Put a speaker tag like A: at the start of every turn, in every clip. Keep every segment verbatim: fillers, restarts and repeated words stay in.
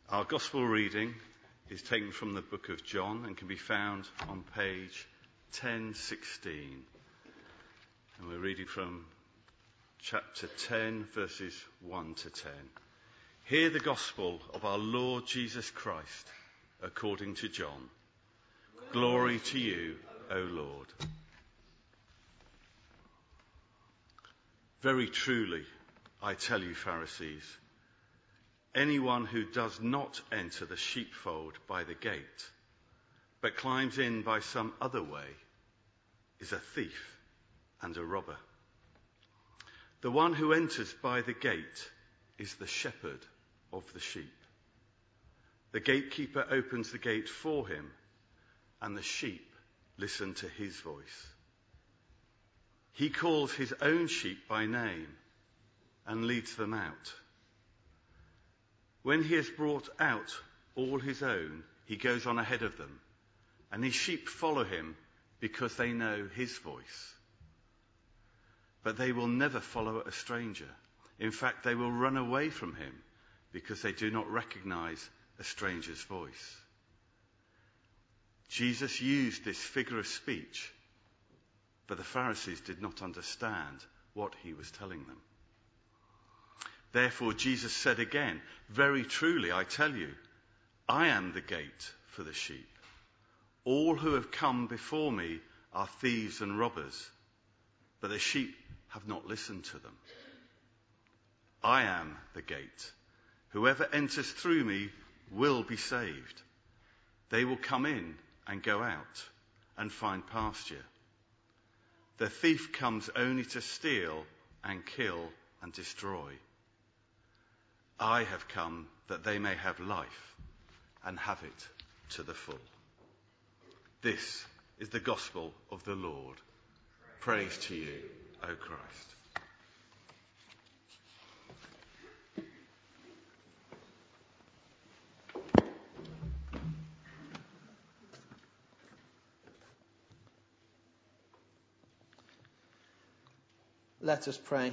A: Our gospel reading is taken from the book of John and can be found on page ten sixteen. And we're reading from chapter ten, verses one to ten. Hear the gospel of our Lord Jesus Christ according to John. Glory to you, O Lord. Very truly, I tell you, Pharisees, anyone who does not enter the sheepfold by the gate, but climbs in by some other way, is a thief and a robber. The one who enters by the gate is the shepherd of the sheep. The gatekeeper opens the gate for him, and the sheep listen to his voice. He calls his own sheep by name and leads them out. When he has brought out all his own, he goes on ahead of them, and his sheep follow him because they know his voice. But they will never follow a stranger. In fact, they will run away from him because they do not recognize a stranger's voice. Jesus used this figure of speech, but the Pharisees did not understand what he was telling them. Therefore, Jesus said again, very truly, I tell you, I am the gate for the sheep. All who have come before me are thieves and robbers, but the sheep have not listened to them. I am the gate. Whoever enters through me will be saved. They will come in and go out and find pasture. The thief comes only to steal and kill and destroy. I have come that they may have life and have it to the full. This is the gospel of the Lord. Praise to you, O Christ.
B: Let us pray.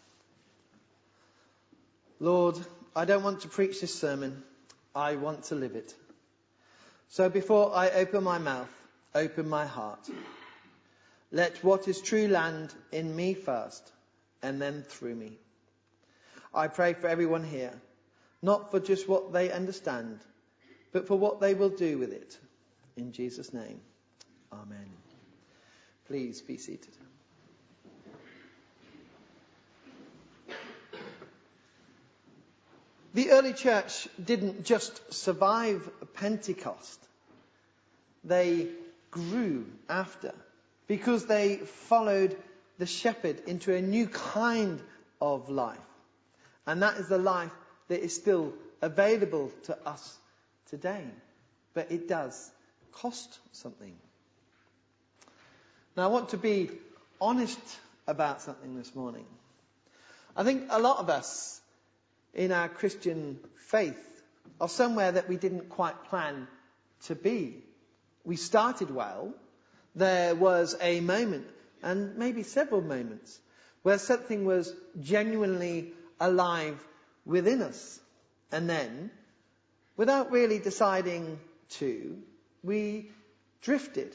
B: Lord, I don't want to preach this sermon. I want to live it. So before I open my mouth, open my heart. Let what is true land in me first, and then through me. I pray for everyone here, not for just what they understand, but for what they will do with it. In Jesus' name, amen. Please be seated. The early church didn't just survive Pentecost. They grew after, because they followed the shepherd into a new kind of life. And that is the life that is still available to us today. But it does cost something. Now, I want to be honest about something this morning. I think a lot of us in our Christian faith are somewhere that we didn't quite plan to be. We started well. There was a moment, and maybe several moments, where something was genuinely alive within us. And then, without really deciding to, we drifted.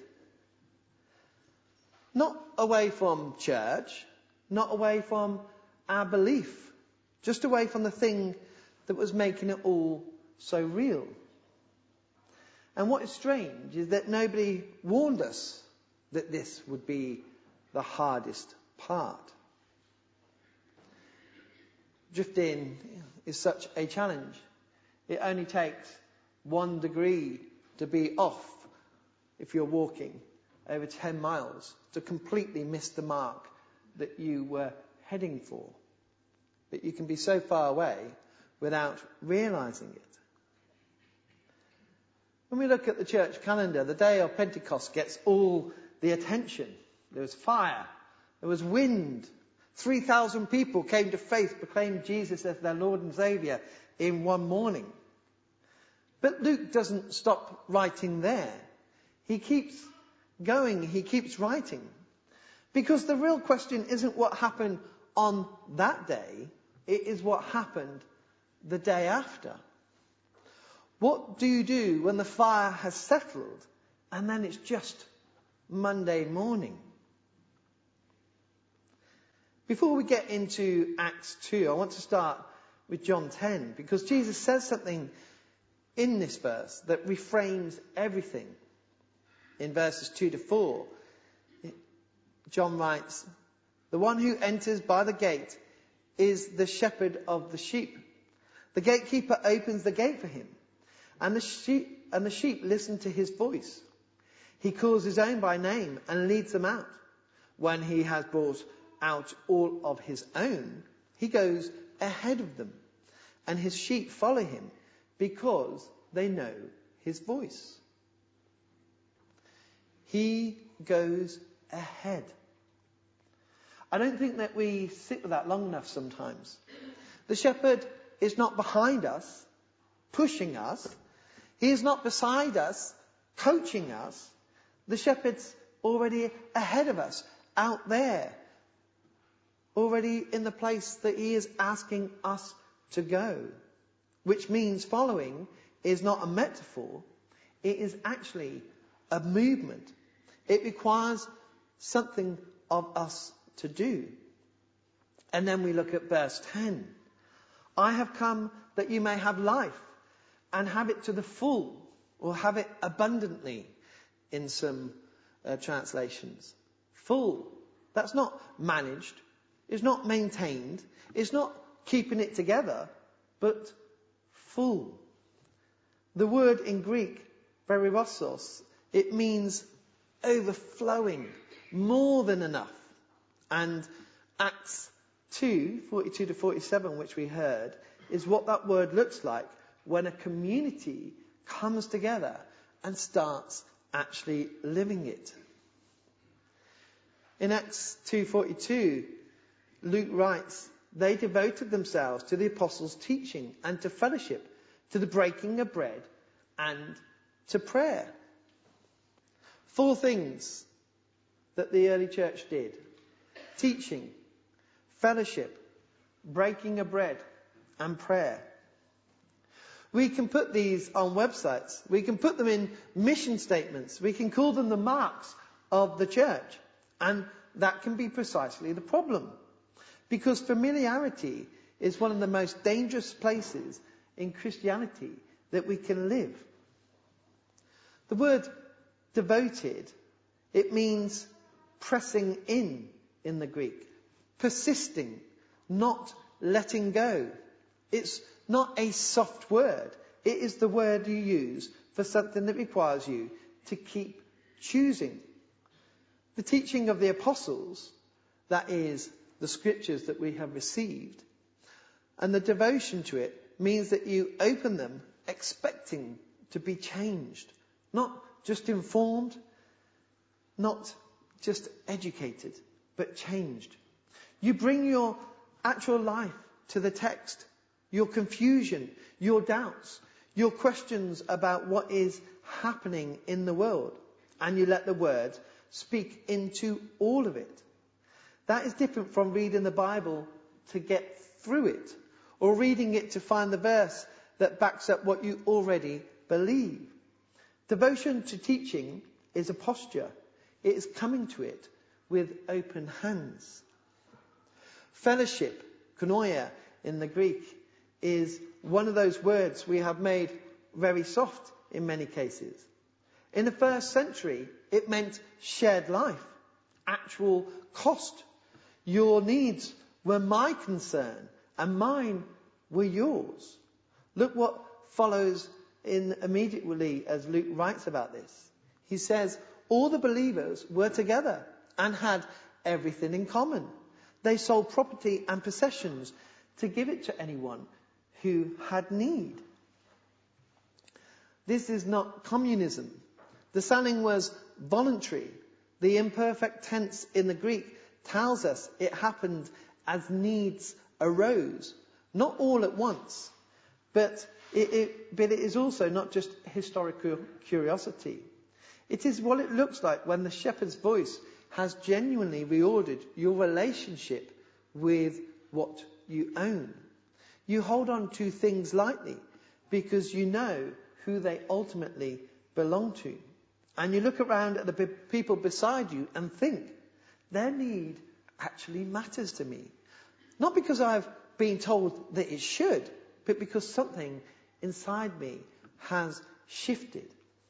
B: Not away from church, not away from our belief, just away from the thing that was making it all so real. And what is strange is that nobody warned us that this would be the hardest part. Drifting is such a challenge. It only takes one degree to be off if you're walking over ten miles to completely miss the mark that you were heading for. But you can be so far away without realizing it. When we look at the church calendar, the day of Pentecost gets all the attention. There was fire. There was wind. three thousand people came to faith, proclaimed Jesus as their Lord and Saviour in one morning. But Luke doesn't stop writing there. He keeps going. He keeps writing. Because the real question isn't what happened on that day. It is what happened the day after. What do you do when the fire has settled and then it's just Monday morning? Before we get into Acts two, I want to start with John ten, because Jesus says something in this verse that reframes everything. In verses two to four, John writes, "The one who enters by the gate is the shepherd of the sheep. The gatekeeper opens the gate for him, and the sheep, and the sheep listen to his voice. He calls his own by name and leads them out. When he has brought out all of his own, he goes ahead of them, and his sheep follow him because they know his voice." He goes ahead. I don't think that we sit with that long enough sometimes. The shepherd is not behind us, pushing us. He is not beside us, coaching us. The shepherd's already ahead of us, out there, already in the place that he is asking us to go. Which means following is not a metaphor, it is actually a movement. It requires something of us to do. And then we look at verse ten. "I have come that you may have life and have it to the full," or have it abundantly in some uh, translations. Full. That's not managed. It's not maintained. It's not keeping it together, but full. The word in Greek, perirrhosos, it means overflowing, more than enough. And Acts two, forty-two to forty-seven, which we heard, is what that word looks like when a community comes together and starts actually living it. In Acts two forty-two, Luke writes, "They devoted themselves to the apostles' teaching and to fellowship, to the breaking of bread and to prayer." Four things that the early church did: teaching, fellowship, breaking of bread and prayer. We can put these on websites. We can put them in mission statements. We can call them the marks of the church. And that can be precisely the problem. Because familiarity is one of the most dangerous places in Christianity that we can live. The word devoted, it means pressing in in the Greek. Persisting, not letting go. It's not a soft word. It is the word you use for something that requires you to keep choosing. The teaching of the apostles, that is, the scriptures that we have received, and the devotion to it means that you open them expecting to be changed. Not just informed, not just educated, but changed. You bring your actual life to the text. Your confusion, your doubts, your questions about what is happening in the world. And you let the word speak into all of it. That is different from reading the Bible to get through it, or reading it to find the verse that backs up what you already believe. Devotion to teaching is a posture. It is coming to it with open hands. Fellowship, koinonia in the Greek, is one of those words we have made very soft in many cases. In the first century, it meant shared life, actual cost. Your needs were my concern and mine were yours. Look what follows in immediately as Luke writes about this. He says, all the believers were together and had everything in common. They sold property and possessions to give it to anyone who had need. This is not communism. The selling was voluntary. The imperfect tense in the Greek tells us it happened as needs arose. Not all at once, but it, it, but it is also not just historical curiosity. It is what it looks like when the shepherd's voice has genuinely reordered your relationship with what you own. You hold on to things lightly because you know who they ultimately belong to. And you look around at the pe- people beside you and think, their need actually matters to me. Not because I've been told that it should, but because something inside me has shifted.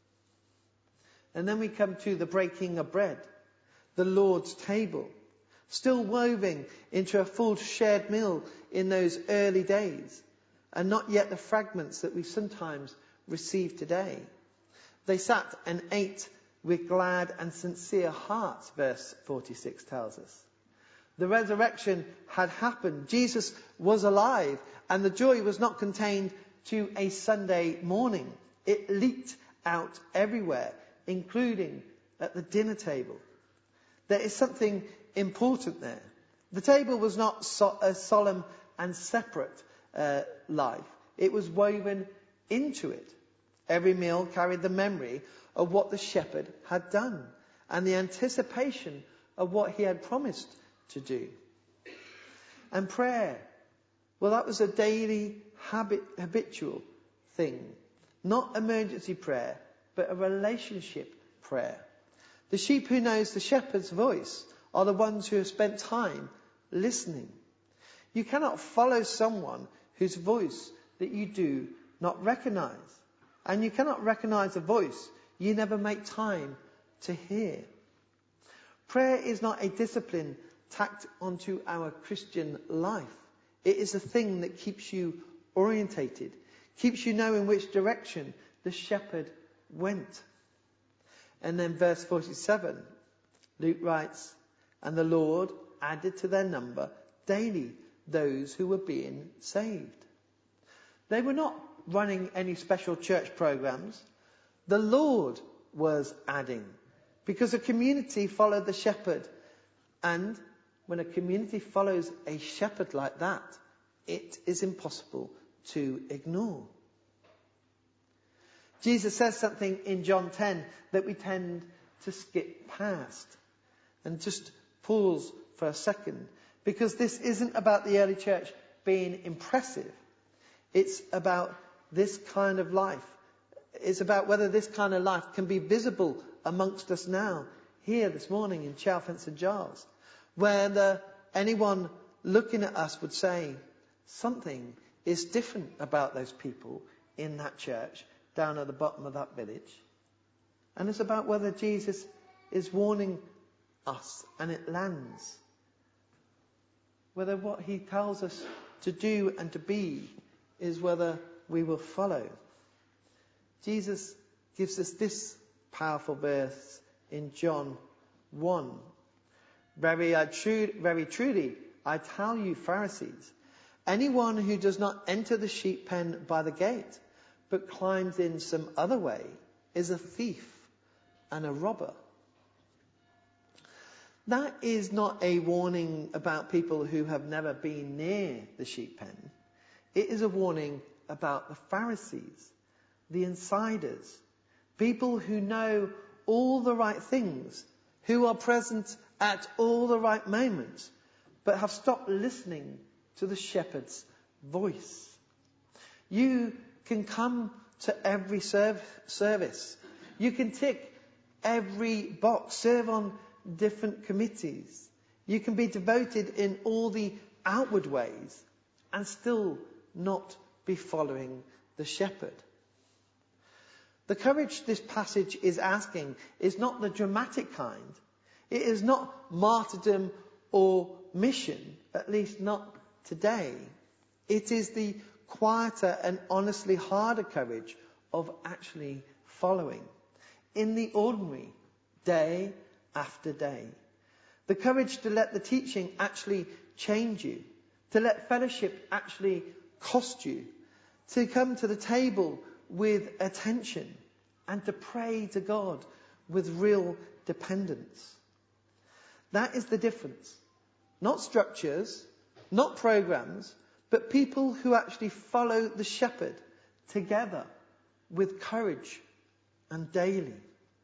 B: And then we come to the breaking of bread, the Lord's table, still woven into a full shared meal in those early days, and not yet the fragments that we sometimes receive today. They sat and ate with glad and sincere hearts, verse forty-six tells us. The resurrection had happened. Jesus was alive, and the joy was not contained to a Sunday morning. It leaked out everywhere, including at the dinner table. There is something important there. The table was not so, a solemn and separate uh, life. It was woven into it. Every meal carried the memory of what the shepherd had done and the anticipation of what he had promised to do. And prayer, well, that was a daily habit, habitual thing. Not emergency prayer, but a relationship prayer. The sheep who knows the shepherd's voice are the ones who have spent time listening. You cannot follow someone whose voice that you do not recognize. And you cannot recognize a voice you never make time to hear. Prayer is not a discipline tacked onto our Christian life. It is a thing that keeps you orientated, keeps you knowing which direction the shepherd went. And then verse forty-seven, Luke writes, and the Lord added to their number daily those who were being saved. They were not running any special church programs. The Lord was adding, because a community followed the shepherd. And when a community follows a shepherd like that, it is impossible to ignore. Jesus says something in John ten that we tend to skip past. And just pause for a second, because this isn't about the early church being impressive. It's about this kind of life. It's about whether this kind of life can be visible amongst us now, here this morning in Chalfont St Giles, where the, anyone looking at us would say, something is different about those people in that church down at the bottom of that village. And it's about whether Jesus is warning us and it lands. Whether what he tells us to do and to be is whether we will follow. Jesus gives us this powerful verse in John one. Very, uh, true, very truly, I tell you, Pharisees, anyone who does not enter the sheep pen by the gate, but climbs in some other way, is a thief and a robber. That is not a warning about people who have never been near the sheep pen. It is a warning about the Pharisees, the insiders, people who know all the right things, who are present at all the right moments, but have stopped listening to the shepherd's voice. You can come to every serv- service. You can tick every box, serve on different committees. You can be devoted in all the outward ways and still not be following the shepherd. The courage this passage is asking is not the dramatic kind. It is not martyrdom or mission, at least not today. It is the quieter and honestly harder courage of actually following in the ordinary, day after day. The courage to let the teaching actually change you, to let fellowship actually cost you, to come to the table with attention and to pray to God with real dependence. That is the difference. Not structures, not programs, but people who actually follow the shepherd together with courage and daily.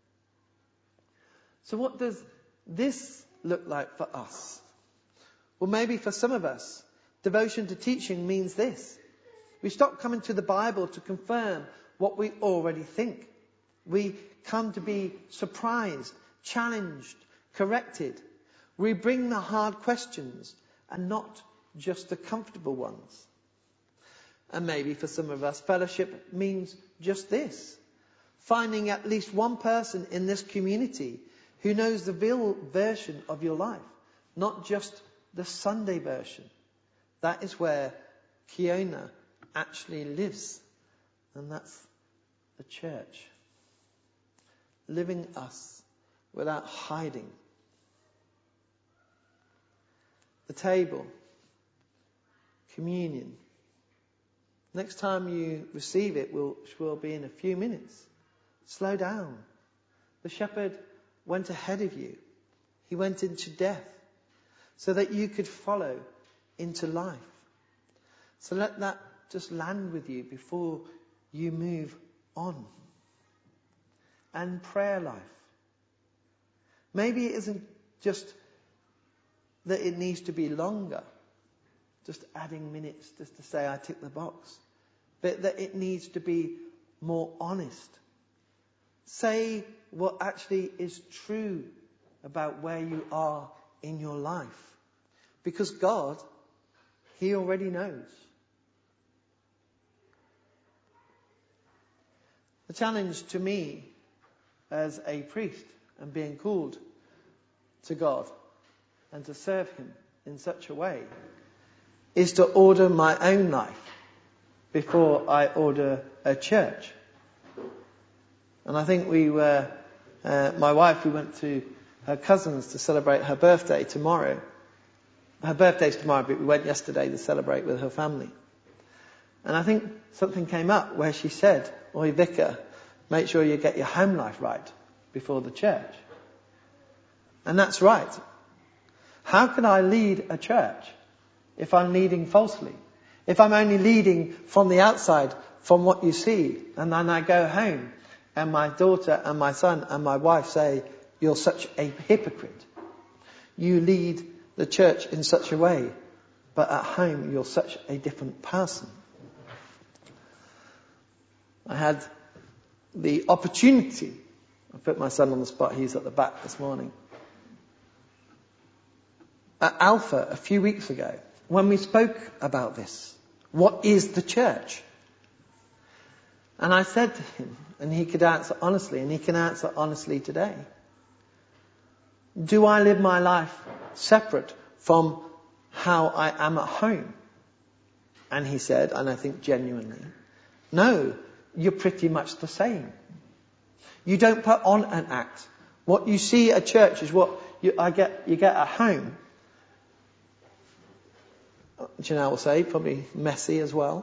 B: So what does this look like for us? Well, maybe for some of us, devotion to teaching means this. We stop coming to the Bible to confirm what we already think. We come to be surprised, challenged, corrected. We bring the hard questions and not just the comfortable ones. And maybe for some of us, fellowship means just this. Finding at least one person in this community who knows the real version of your life, not just the Sunday version. That is where Kiona actually lives. And that's the church. Living us without hiding. The table. Communion. Next time you receive it, will will be in a few minutes. Slow down. The shepherd went ahead of you. He went into death so that you could follow into life. So let that just land with you before you move on. And prayer life. Maybe it isn't just that it needs to be longer, just adding minutes just to say I tick the box, but that it needs to be more honest. Say what actually is true about where you are in your life. Because God, He already knows. The challenge to me as a priest and being called to God and to serve Him in such a way is to order my own life before I order a church. And I think we were, uh, my wife, we went to her cousin's to celebrate her birthday tomorrow. Her birthday's tomorrow, but we went yesterday to celebrate with her family. And I think something came up where she said, "Oi, vicar, make sure you get your home life right before the church." And that's right. How can I lead a church if I'm leading falsely? If I'm only leading from the outside, from what you see, and then I go home and my daughter and my son and my wife say, "You're such a hypocrite. You lead the church in such a way, but at home you're such a different person." I had the opportunity, I put my son on the spot, he's at the back this morning, at Alpha a few weeks ago, when we spoke about this. What is the church? And I said to him, and he could answer honestly, and he can answer honestly today. Do I live my life separate from how I am at home? And he said, and I think genuinely, no, you're pretty much the same. You don't put on an act. What you see at church is what you, I get, you get at home. Janelle will say, probably messy as well.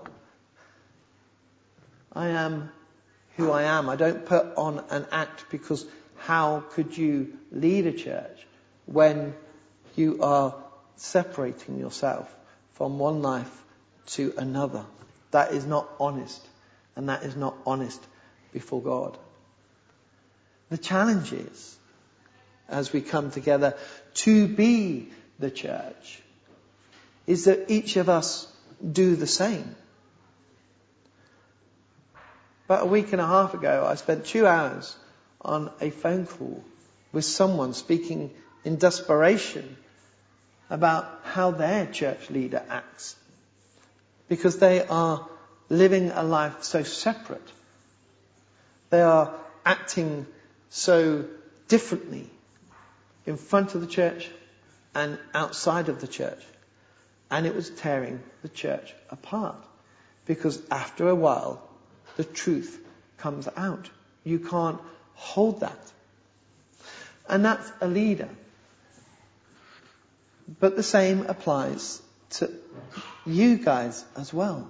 B: I am who I am. I don't put on an act, because how could you lead a church when you are separating yourself from one life to another? That is not honest, and that is not honest before God. The challenge is, as we come together to be the church, is that each of us do the same. About a week and a half ago, I spent two hours on a phone call with someone speaking in desperation about how their church leader acts, because they are living a life so separate. They are acting so differently in front of the church and outside of the church. And it was tearing the church apart, because after a while, the truth comes out. You can't hold that. And that's a leader. But the same applies to you guys as well.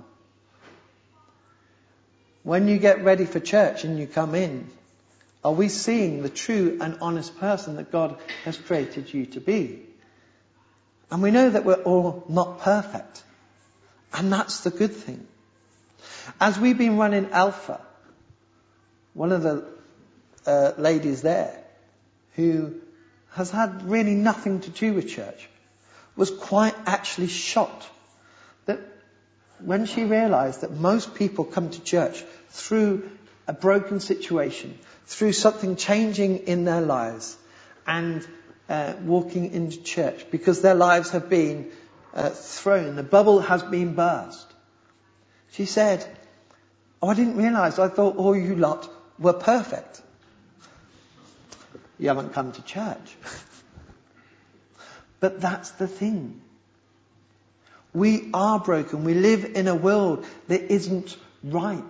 B: When you get ready for church and you come in, are we seeing the true and honest person that God has created you to be? And we know that we're all not perfect. And that's the good thing. As we've been running Alpha, one of the uh, ladies there, who has had really nothing to do with church, was quite actually shocked that when she realised that most people come to church through a broken situation, through something changing in their lives, and uh, walking into church because their lives have been uh, thrown. The bubble has been burst. She said, "Oh, I didn't realise. I thought all you lot were perfect. You haven't come to church." But that's the thing. We are broken. We live in a world that isn't right.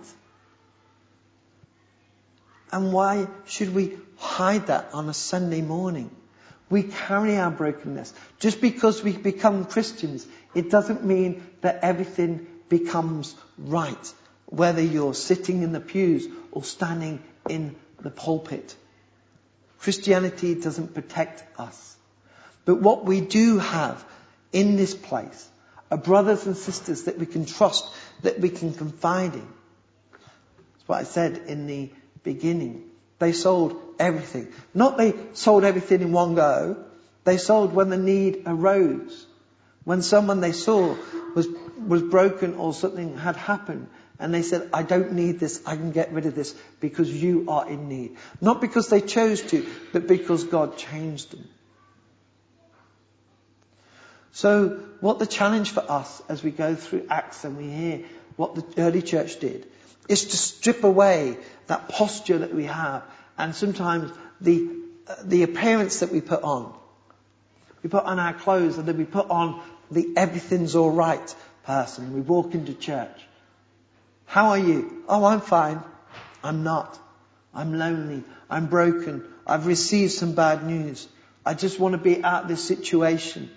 B: And why should we hide that on a Sunday morning? We carry our brokenness. Just because we become Christians, it doesn't mean that everything becomes right, whether you're sitting in the pews or standing in the pulpit. Christianity doesn't protect us. But what we do have in this place are brothers and sisters that we can trust, that we can confide in. That's what I said in the beginning. They sold everything. Not they sold everything in one go. They sold when the need arose. When someone they saw was was broken or something had happened. And they said, "I don't need this. I can get rid of this because you are in need." Not because they chose to, but because God changed them. So what the challenge for us as we go through Acts and we hear what the early church did is to strip away that posture that we have and sometimes the uh, the appearance that we put on. We put on our clothes and then we put on the everything's all right person. We walk into church. "How are you?" "Oh, I'm fine." "I'm not. I'm lonely. I'm broken. I've received some bad news. I just want to be out of this situation."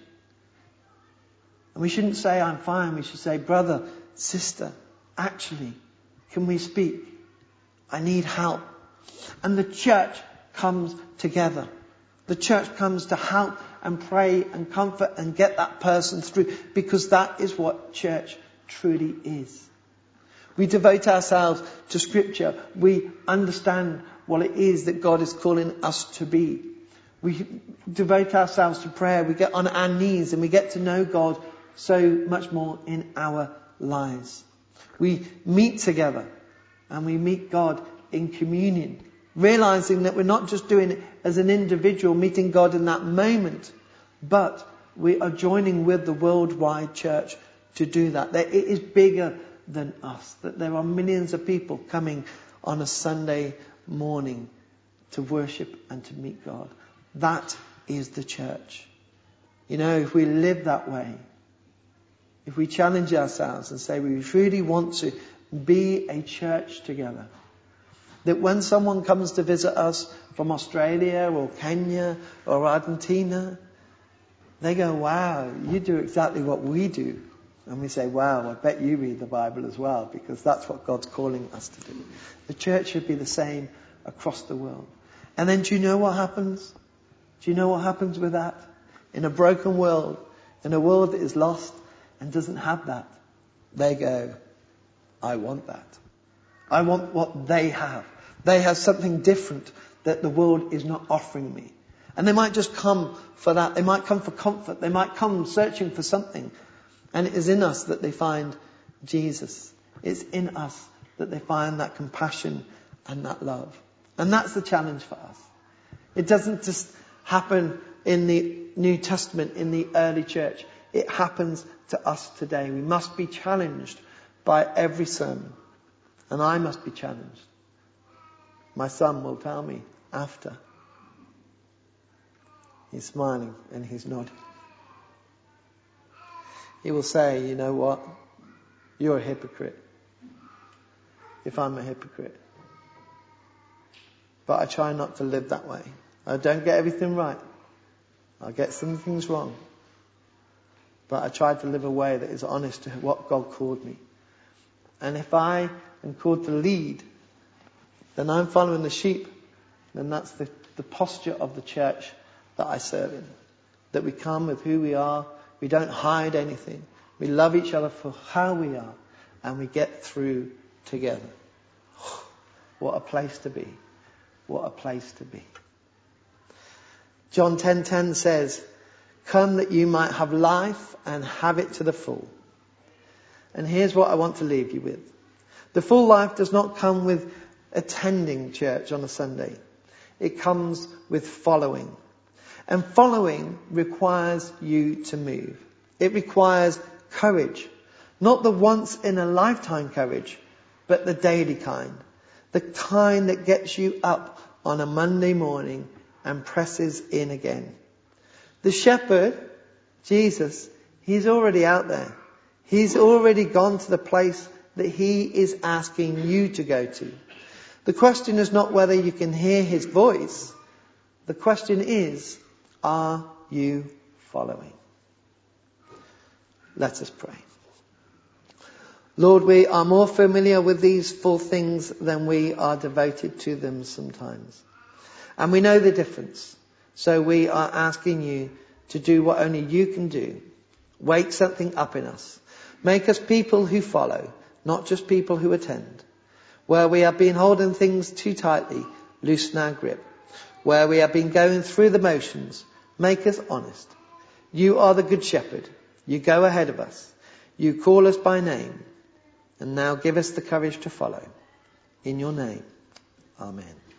B: And we shouldn't say, "I'm fine." We should say, "Brother, sister, actually, can we speak? I need help." And the church comes together. The church comes to help and pray and comfort and get that person through, because that is what church truly is. We devote ourselves to Scripture. We understand what it is that God is calling us to be. We devote ourselves to prayer. We get on our knees and we get to know God so much more in our lives. We meet together and we meet God in communion, realizing that we're not just doing it as an individual, meeting God in that moment, but we are joining with the worldwide church to do that. That it is bigger than us, that there are millions of people coming on a Sunday morning to worship and to meet God. That is the church. You know, if we live that way, if we challenge ourselves and say we really want to be a church together, that when someone comes to visit us from Australia or Kenya or Argentina, they go, "Wow, you do exactly what we do." And we say, "Wow, I bet you read the Bible as well," because that's what God's calling us to do. The church should be the same across the world. And then do you know what happens? Do you know what happens with that? In a broken world, in a world that is lost and doesn't have that, they go, "I want that. I want what they have. They have something different that the world is not offering me." And they might just come for that. They might come for comfort. They might come searching for something. And it is in us that they find Jesus. It's in us that they find that compassion and that love. And that's the challenge for us. It doesn't just happen in the New Testament, in the early church. It happens to us today. We must be challenged by every sermon. And I must be challenged. My son will tell me after. He's smiling and he's nodding. He will say, "You know what? You're a hypocrite. If I'm a hypocrite." But I try not to live that way. I don't get everything right. I get some things wrong. But I try to live a way that is honest to what God called me. And if I am called to lead, then I'm following the sheep. Then that's the, the posture of the church that I serve in. That we come with who we are. We don't hide anything. We love each other for how we are. And we get through together. What a place to be. What a place to be. John ten ten says, "Come that you might have life and have it to the full." And here's what I want to leave you with. The full life does not come with attending church on a Sunday. It comes with following. And following requires you to move. It requires courage. Not the once in a lifetime courage, but the daily kind. The kind that gets you up on a Monday morning and presses in again. The shepherd, Jesus, he's already out there. He's already gone to the place that he is asking you to go to. The question is not whether you can hear his voice. The question is, are you following? Let us pray. Lord, we are more familiar with these four things than we are devoted to them sometimes. And we know the difference. So we are asking you to do what only you can do. Wake something up in us. Make us people who follow, not just people who attend. Where we have been holding things too tightly, loosen our grip. Where we have been going through the motions, make us honest. You are the good shepherd. You go ahead of us. You call us by name. And now give us the courage to follow. In your name, amen.